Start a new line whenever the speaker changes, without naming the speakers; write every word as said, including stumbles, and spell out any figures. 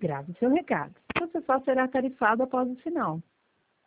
Grave seu recado. Você só será tarifado após o sinal.